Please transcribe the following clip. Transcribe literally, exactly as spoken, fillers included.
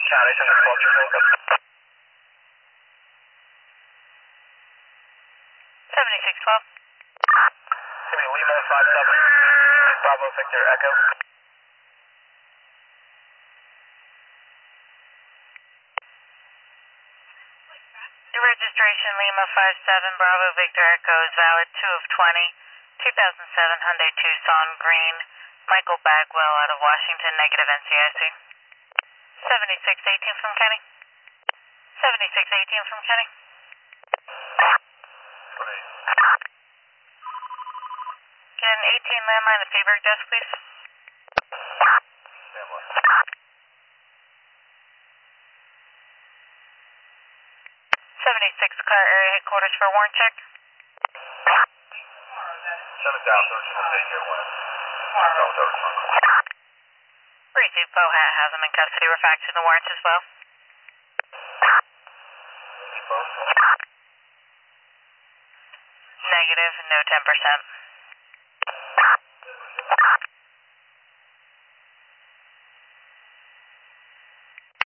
County, send us culture, seventy-six twelve. Give me Lima five seven, Bravo Victor Echo. Your registration Lima five seven Bravo Victor Echo is valid two of twenty, two thousand seven Hyundai Tucson Green, Michael Bagwell out of Washington, negative N C I C. seventy-six eighteen from Kenny. seventy-six eighteen from Kenny. Get an eighteen landline at Fayberg desk, please. seventy-six car area headquarters for a warrant check. Send it down, thirteen will take care one. Don't go to Received Pohat has him in custody. We're faxing the warrants as well. Negative, no ten percent.